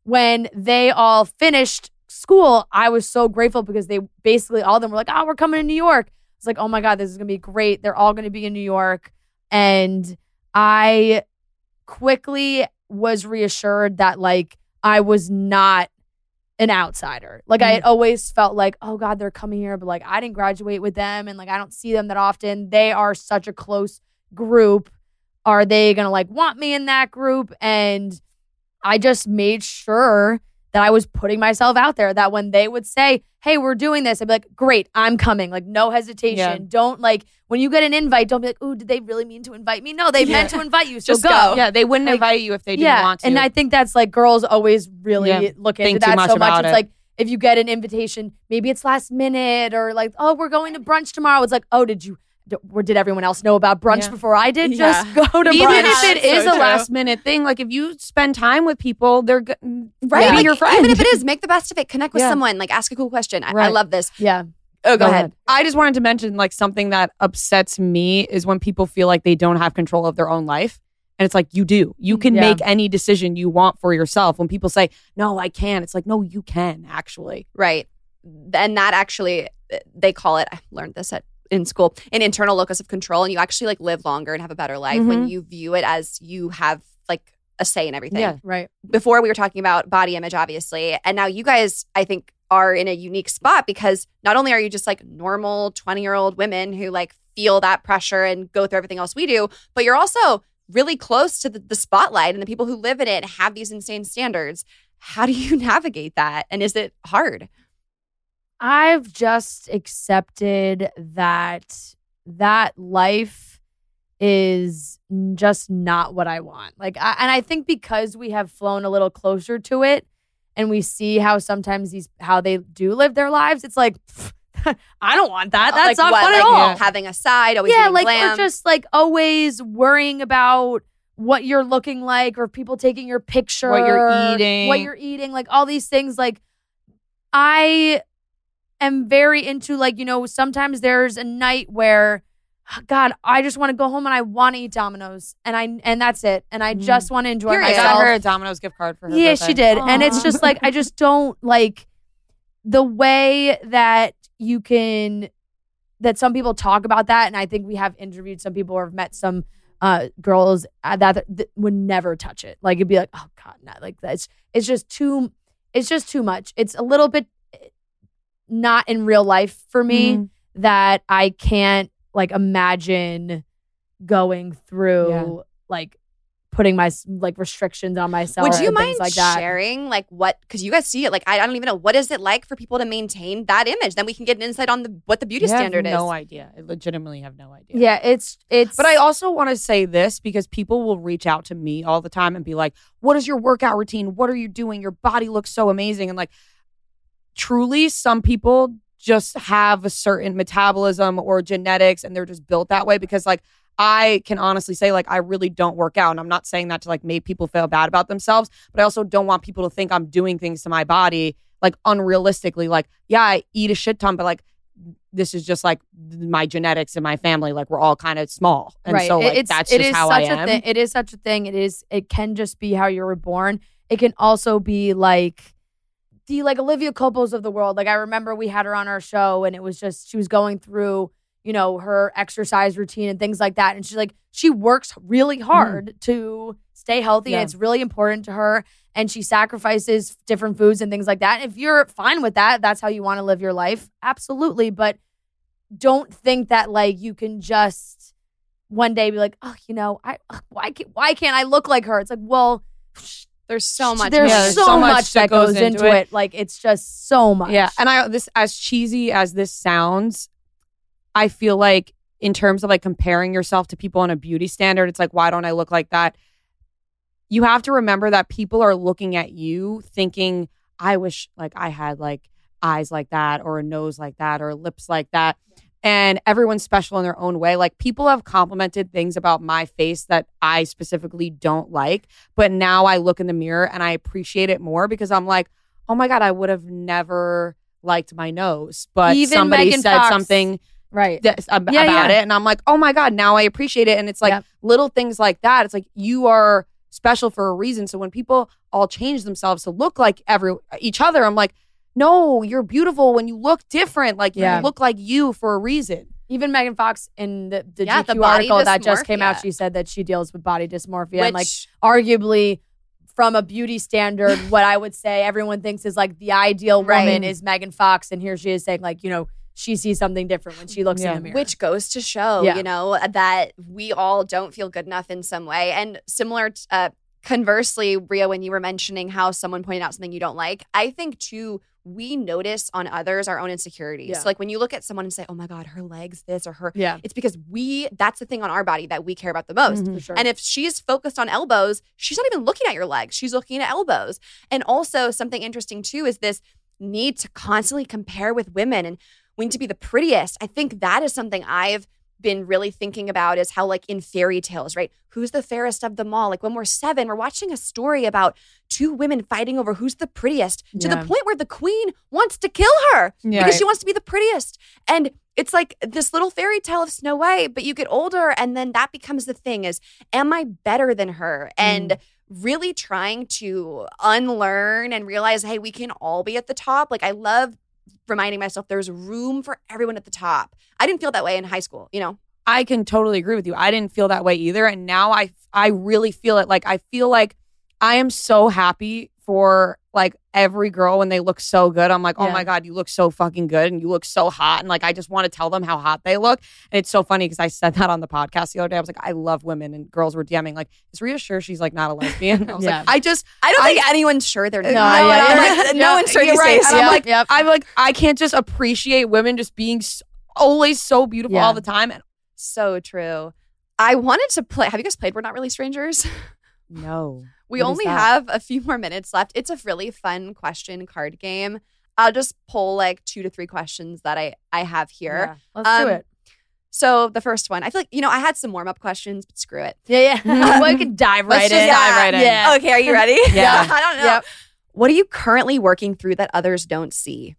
when they all finished school, I was so grateful because they basically, all of them were like, oh, we're coming to New York. It's like, oh my God, this is going to be great. They're all going to be in New York. And I quickly was reassured that like I was not an outsider. Like I had always felt like, oh God, they're coming here, but like I didn't graduate with them and like I don't see them that often. They are such a close group. Are they gonna like want me in that group? And I just made sure that I was putting myself out there, that when they would say, hey, we're doing this, I'd be like, great, I'm coming. Like no hesitation. Yeah. Don't like, when you get an invite, don't be like, ooh, did they really mean to invite me? No, they yeah. meant to invite you, so Just go. go. Yeah, they wouldn't like, invite you if they didn't yeah. want to. And I think that's like girls always really yeah. look into Think that too much so much. about It's it. like, if you get an invitation, maybe it's last minute or like, oh, we're going to brunch tomorrow. It's like, oh, did you, or did everyone else know about brunch Yeah. before I did? Yeah. Just go to Even brunch. if it is So a true. last minute thing, like if you spend time with people, they're g- Right. be Like, your friend. Even if it is, make the best of it. Connect with Yeah. someone. Like ask a cool question. I, I Right. love this. Yeah. Oh, go, ahead. I just wanted to mention like something that upsets me is when people feel like they don't have control of their own life. And it's like, you do. You can Yeah. make any decision you want for yourself. When people say, no, I can't, it's like, no, you can actually. Right. And that actually, they call it, I learned this at in school, an internal locus of control. And you actually like live longer and have a better life when Mhm. you view it as you have like a say in everything. Yeah. Right. Before we were talking about body image, obviously. And now you guys, I think, are in a unique spot because not only are you just like normal twenty year old women who like feel that pressure and go through everything else we do, but you're also really close to the, the spotlight and the people who live in it have these insane standards. How do you navigate that? And is it hard? I've just accepted that that life is just not what I want. Like, I, and I think because we have flown a little closer to it, and we see how sometimes these how they do live their lives, it's like, I don't want that. That's like not what, fun like at all. having a side, always yeah, eating like glam. or just like always worrying about what you're looking like, or people taking your picture, What you're eating. what you're eating, like all these things. Like I am very into like, you know, sometimes there's a night where, God, I just want to go home and I want to eat Domino's, and I and that's it, and I just want to enjoy Period. I myself. got her a Domino's gift card for her Yeah, birthday. she did. And it's just like, I just don't like the way that you can, that some people talk about that. And I think we have interviewed some people or have met some uh, girls uh, that, that would never touch it. Like it'd be like, oh God, no, like that's, it's just too, it's just too much. It's a little bit not in real life for me Mhm. that I can't like imagine going through Yeah. like putting my like restrictions on myself. Would you and mind things like that. sharing like what, because you guys see it, like I, I don't even know, what is it like for people to maintain that image? Then we can get an insight on the what the beauty I have standard is. no idea. I legitimately have no idea. Yeah, it's it's. But I also want to say this because people will reach out to me all the time and be like, what is your workout routine? What are you doing? Your body looks so amazing. And like, truly, some people just have a certain metabolism or genetics and they're just built that way because like, I can honestly say like, I really don't work out. And I'm not saying that to like make people feel bad about themselves, but I also don't want people to think I'm doing things to my body like unrealistically. Like, yeah, I eat a shit ton, but like, this is just like my genetics and my family. Like we're all kind of small. And right. so like, it's, that's it just is how such I a am. thing. It is such a thing. It is. It can just be how you were born. It can also be like the like Olivia Coppo's of the world. Like I remember we had her on our show and it was just, she was going through, you know, her exercise routine and things like that. And she's like, she works really hard mm. to stay healthy. Yeah. And it's really important to her. And she sacrifices different foods and things like that. If you're fine with that, that's how you want to live your life. Absolutely. But don't think that like you can just one day be like, oh, you know, I why can't, why can't I look like her? It's like, well, there's so much. There's Yeah, so, so much, much that that goes goes into into it. it. Like it's just so much. Yeah. And I this as cheesy as this sounds, I feel like in terms of like comparing yourself to people on a beauty standard, it's like, why don't I look like that? You have to remember that people are looking at you thinking, I wish like I had like eyes like that or a nose like that or lips like that. And everyone's special in their own way. Like people have complimented things about my face that I specifically don't like. But now I look in the mirror and I appreciate it more because I'm like, oh my God, I would have never liked my nose. But Even somebody Megan said Fox. something Right. th- ab- Yeah, about yeah. it. And I'm like, oh my God, now I appreciate it. And it's like Yep. little things like that. It's like you are special for a reason. So when people all change themselves to look like every each other, I'm like, no, you're beautiful when you look different. Like Yeah. you look like you for a reason. Even Megan Fox in the, the Yeah, G the Q body article that just came out, dysmorphia. she said that she deals with body dysmorphia. Which, and like arguably from a beauty standard, what I would say everyone thinks is like the ideal Right. woman is Megan Fox. And here she is saying like, you know, she sees something different when she looks Yeah. in the mirror. which goes to show, Yeah. you know, that we all don't feel good enough in some way. And similar, t- uh, conversely, Ria, when you were mentioning how someone pointed out something you don't like, I think too, we notice on others our own insecurities. Yeah. So like when you look at someone and say, oh my God, her legs this or her, yeah. it's because we, that's the thing on our body that we care about the most. For sure. And if she's focused on elbows, she's not even looking at your legs. She's looking at elbows. And also something interesting too is this need to constantly compare with women and we need to be the prettiest. I think that is something I've been really thinking about is how like in fairy tales, right? Who's the fairest of them all? Like when we're seven, we're watching a story about two women fighting over who's the prettiest to Yeah. the point where the queen wants to kill her Yeah. because Right. she wants to be the prettiest. And it's like this little fairy tale of Snow White, but you get older and then that becomes the thing is, am I better than her? And really trying to unlearn and realize, hey, we can all be at the top. Like I love reminding myself there's room for everyone at the top. I didn't feel that way in high school, you know? I can totally agree with you. I didn't feel that way either. And now I I really feel it. Like I feel like I am so happy for like every girl when they look so good. I'm like, oh Yeah. my God, you look so fucking good and you look so hot. And like I just want to tell them how hot they look. And it's so funny because I said that on the podcast the other day. I was like, I love women, and girls were DMing like, is Rhea sure she's like not a lesbian? I was Yeah. like, I just I don't I- think anyone's sure they're not. No, And yeah, I'm yeah. like, no Yeah, one's sure you're these right. days. And I'm Yep, like, yep. I'm like, I can't just appreciate women just being s always so beautiful Yeah. all the time. And So true. I wanted to play. Have you guys played We're Not Really Strangers? no, We What is only that? have a few more minutes left. It's a really fun question card game. I'll just pull like two to three questions that I, I have here. Yeah. Let's Um, do it. So the first one, I feel like, you know, I had some warm up questions, but screw it. Yeah, yeah. we could dive right Let's in. just dive right in. Yeah. Okay, are you ready? Yeah. I don't know. Yep. What are you currently working through that others don't see?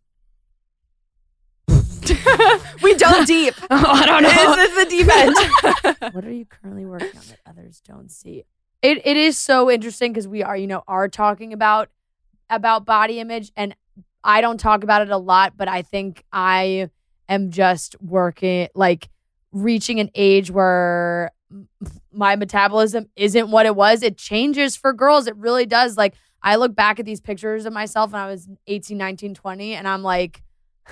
We dove deep. I don't know. This is the deep end. What are you currently working on that others don't see? It it is so interesting because we are, you know, are talking about about body image, and I don't talk about it a lot, but I think I am just working like reaching an age where m- my metabolism isn't what it was. It changes for girls. It really does. Like I look back at these pictures of myself when I was eighteen, nineteen, twenty, and I'm like,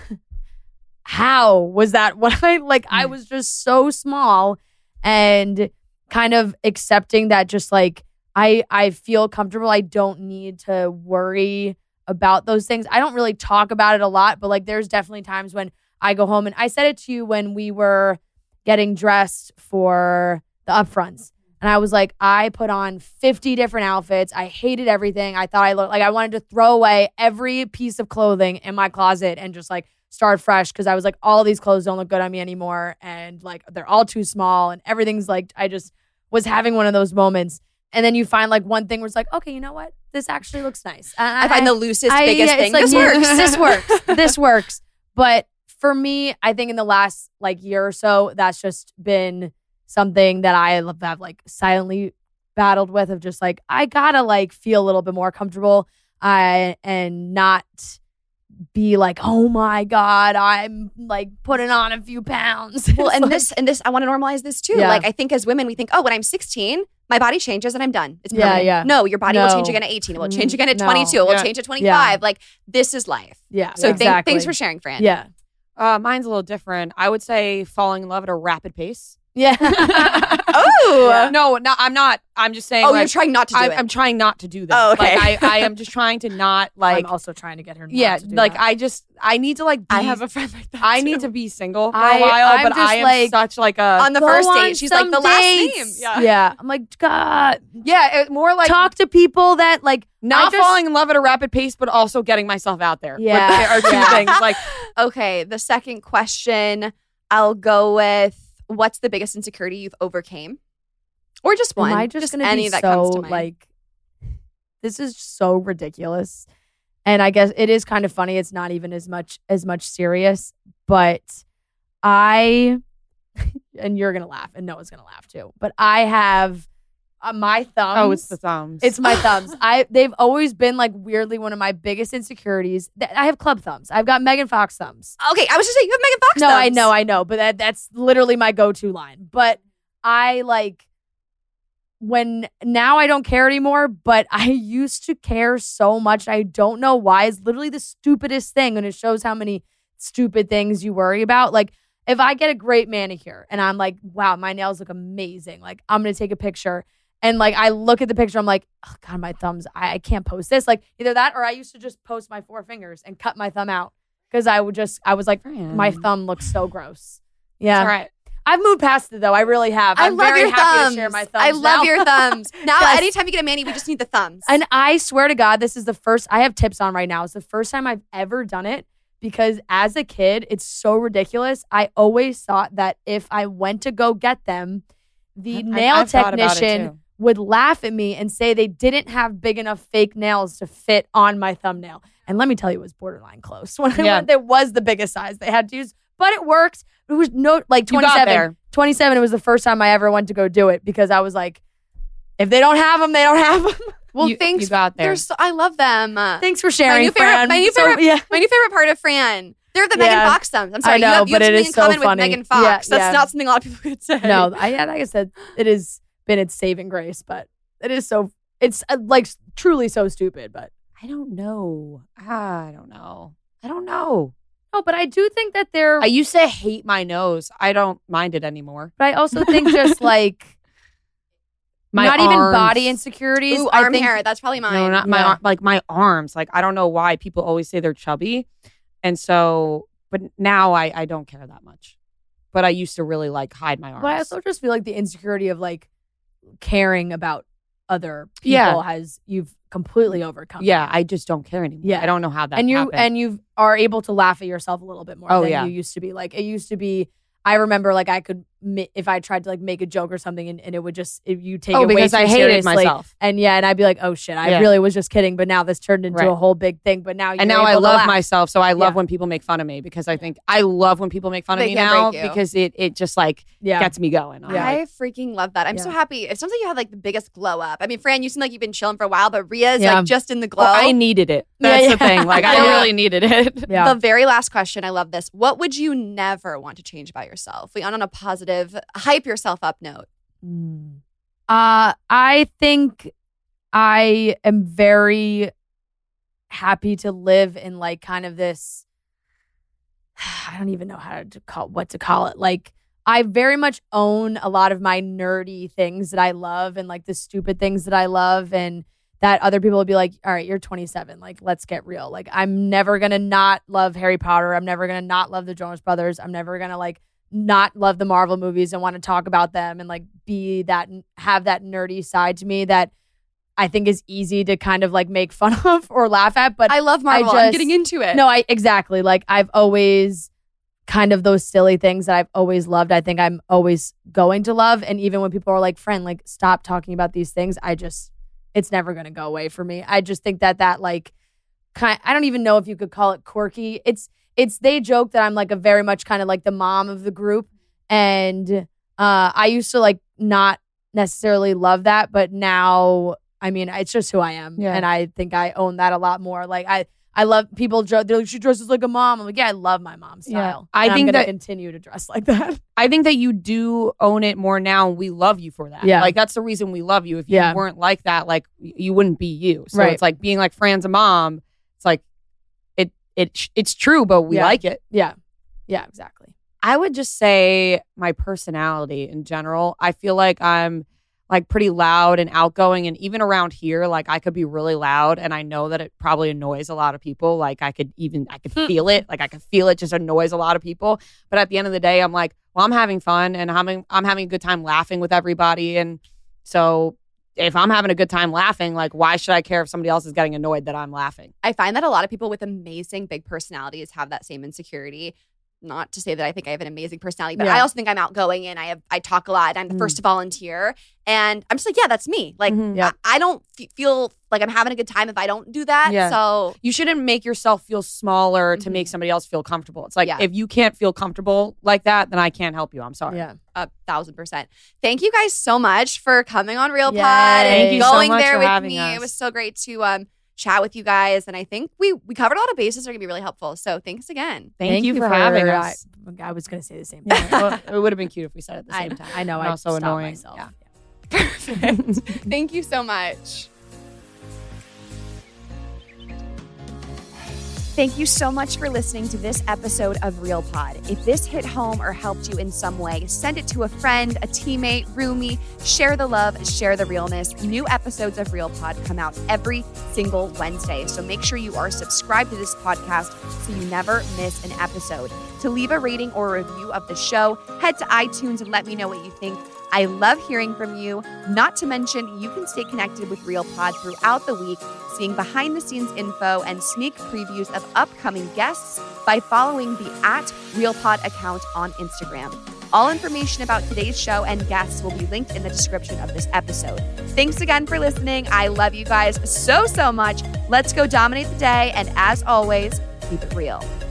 how was that what I like? I was just so small, and kind of accepting that just like I I feel comfortable. I don't need to worry about those things. I don't really talk about it a lot, but like there's definitely times when I go home, and I said it to you when we were getting dressed for the upfronts. And I was like, I put on fifty different outfits. I hated everything. I thought I looked like I wanted to throw away every piece of clothing in my closet and just like start fresh, because I was like, all these clothes don't look good on me anymore. And like, they're all too small and everything's like, I just was having one of those moments. And then you find like one thing where it's like, okay, you know what? This actually looks nice. I find the loosest, I- biggest yeah, it's thing. like, This yeah, works. This works. This works. But for me, I think in the last like year or so, that's just been something that I love- have like silently battled with, of just like, I gotta like feel a little bit more comfortable uh, and not be like, oh my God, I'm like putting on a few pounds. Well, It's and like- this and this, I want to normalize this too. Yeah. Like, I think as women, we think, oh, when I'm sixteen, my body changes and I'm done. It's Yeah, permanent. yeah. No, your body will No. change again at eighteen. It will change Mm, again at no. twenty-two. It will Yeah. change at twenty-five. Like, this is life. yeah. So thank- exactly. thanks for sharing, Fran. Yeah. Uh, mine's a little different. I would say falling in love at a rapid pace. Yeah. Oh. No, no, I'm not. I'm just saying. Oh, like, you're trying not to do I, it. I'm trying not to do that. Oh, okay. Like, I, I am just trying to not like. I'm also trying to get her not yeah, to do like that. I just I need to like. Be, I have a friend like that. I too. need to be single for I- a while, I'm but just I am like- such like a on the Go first on date. She's like some the last name. dates. Yeah. Yeah. I'm like, God, yeah, it, more like talk to people that like not I just- falling in love at a rapid pace, but also getting myself out there. Like, Yeah. there are two Yeah. things. Like Okay, the second question, I'll go with, what's the biggest insecurity you've overcame? Or just one. Am I just, gonna any be that so comes to mind. like? This is so ridiculous, and I guess it is kind of funny. It's not even as much as much serious, but I, and you're gonna laugh, and Noah's gonna laugh too. But I have uh, my thumbs. Oh, it's the thumbs. It's my thumbs. I they've always been like weirdly one of my biggest insecurities. Th- I have club thumbs. I've got Megan Fox thumbs. Okay, I was just saying you have Megan Fox No, thumbs. I know, I know, but that that's literally my go-to line. But I like when now I don't care anymore, but I used to care so much. I don't know why. It's literally the stupidest thing, and it shows how many stupid things you worry about. Like if I get a great manicure and I'm like, wow, my nails look amazing. Like I'm gonna take a picture. And like I look at the picture, I'm like, oh God, my thumbs, I, I can't post this. Like either that or I used to just post my four fingers and cut my thumb out. Cause I would just, I was like, Fran. my thumb looks so gross. Yeah. All right. I've moved past it though. I really have. I I'm love very your happy thumbs. to share my thumbs I love now. your thumbs. Now, Yes. anytime you get a mani, we just need the thumbs. And I swear to God, this is the first, I have tips on right now. It's the first time I've ever done it because as a kid, it's so ridiculous. I always thought that if I went to go get them, the I- nail I've thought about it technician too. would laugh at me and say they didn't have big enough fake nails to fit on my thumbnail. And let me tell you, it was borderline close. When I Yeah. went, there was the biggest size they had to use, but it worked. It was no, like You got twenty-seven. there. twenty-seven, it was the first time I ever went to go do it because I was like, if they don't have them, they don't have them. well, You- thanks. you got there. They're so, I love them. Thanks for sharing, my new favorite, Fran. my new So, favorite, yeah. my new favorite part of Fran. They're the Yeah. Megan Fox thumbs. I'm sorry, I know, you have, you but have it something is in so common with funny. Megan Fox. Yeah, That's yeah. not something a lot of people could say. No, I, yeah, like I said, it has been its saving grace, but it is so, it's uh, like truly so stupid, but. I don't know. Ah, I don't know. I don't know. No, but I do think that they're, I used to hate my nose. I don't mind it anymore. but I also think just like, My not even arms. body insecurities. Ooh, I arm think, hair. That's probably mine. No, not my Yeah. ar- like my arms. Like I don't know why people always say they're chubby, and so. But now I I don't care that much. But I used to really like hide my arms. But I also just feel like the insecurity of like caring about other people Yeah. has, you've completely overcome. yeah, I just don't care anymore. Yeah. I don't know how that. and you happened. and you are able to laugh at yourself a little bit more Oh, than yeah. you used to be. Like it used to be. I remember like I could ma- if I tried to like make a joke or something and, and it would just if you take oh it way because too I hated seriously. myself. And yeah, and I'd be like, oh shit, I Yeah. really was just kidding. But now this turned into Right. a whole big thing. But now you're And now I able to love laugh. myself, so I love Yeah. when people make fun of me because I think I love when people make fun of They me can't now break you. because it it just like Yeah. gets me going. I'm Yeah. I like, freaking love that. I'm so Yeah. happy. It sounds like you had like the biggest glow up. I mean, Fran, you seem like you've been chilling for a while, but Ria's Yeah. like just in the glow. well, I needed it. Yeah, That's yeah. the thing. Like I Yeah. really needed it. Yeah. The very last question. I love this. What would you never want to change about yourself? We end on a positive, hype yourself up note. Mm. Uh, I think I am very happy to live in like kind of this. I don't even know how to call what to call it. Like I very much own a lot of my nerdy things that I love and like the stupid things that I love and that other people would be like, all right, you're twenty-seven. Like, let's get real. Like, I'm never going to not love Harry Potter. I'm never going to not love the Jonas Brothers. I'm never going to like not love the Marvel movies and want to talk about them and like be that, have that nerdy side to me that I think is easy to kind of like make fun of or laugh at. But I love Marvel. I I'm just- getting into it. no, I exactly. Like I've always kind of those silly things that I've always loved. I think I'm always going to love. And even when people are like, friend, like stop talking about these things, I just, it's never going to go away for me. I just think that that like, kind, I don't even know if you could call it quirky. It's, it's, they joke that I'm like a very much kind of like the mom of the group. And uh, I used to like not necessarily love that, but now, I mean, it's just who I am. Yeah. And I think I own that a lot more. Like I, I love people. They're like, she dresses like a mom. I'm like, yeah, I love my mom's Yeah. style. I And think I'm gonna that- continue to dress like that. I think that you do own it more now, and we love you for that. Yeah. Like that's the reason we love you. If you Yeah. weren't like that, like y- you wouldn't be you. So Right. it's like being like Fran's a mom. It's like it it it's true, but we Yeah. like it. Yeah, yeah, exactly. I would just say my personality in general. I feel like I'm like pretty loud and outgoing, and even around here, like I could be really loud, and I know that it probably annoys a lot of people. Like I could even I could feel it, like I could feel it just annoys a lot of people. But at the end of the day, I'm like, well, I'm having fun, and I'm having I'm having a good time laughing with everybody, and so if I'm having a good time laughing, like why should I care if somebody else is getting annoyed that I'm laughing? I find that a lot of people with amazing big personalities have that same insecurity. not to say that I think I have an amazing personality, but Yeah. I also think I'm outgoing and I have I talk a lot and I'm the Mm. first to volunteer. And I'm just like, yeah, that's me. Like, Mhm. Yep. I, I don't f- feel like I'm having a good time if I don't do that. Yeah. So You shouldn't make yourself feel smaller to Mhm. make somebody else feel comfortable. It's like, Yeah. if you can't feel comfortable like that, then I can't help you. I'm sorry. Yeah. a thousand percent. Thank you guys so much for coming on Real Yay. Pod and Thank you so going much there for with having me. us. It was so great to um, chat with you guys. And I think we we covered a lot of bases that are going to be really helpful. So thanks again. Thank, you for, having her. us. I, I was going to say the same thing. Well, it would have been cute if we said it at the I, same time. I know. And I also stopped annoying. myself. Yeah. Perfect. Thank you so much. Thank you so much for listening to this episode of Real Pod. If this hit home or helped you in some way, send it to a friend, a teammate, roomie. Share the love, share the realness. New episodes of Real Pod come out every single Wednesday, so make sure you are subscribed to this podcast so you never miss an episode. To leave a rating or a review of the show, head to iTunes and let me know what you think. I love hearing from you. Not to mention, you can stay connected with Real Pod throughout the week, seeing behind the scenes info and sneak previews of upcoming guests by following the at Real Pod account on Instagram. All information about today's show and guests will be linked in the description of this episode. Thanks again for listening. I love you guys so, so much. Let's go dominate the day. And as always, keep it real.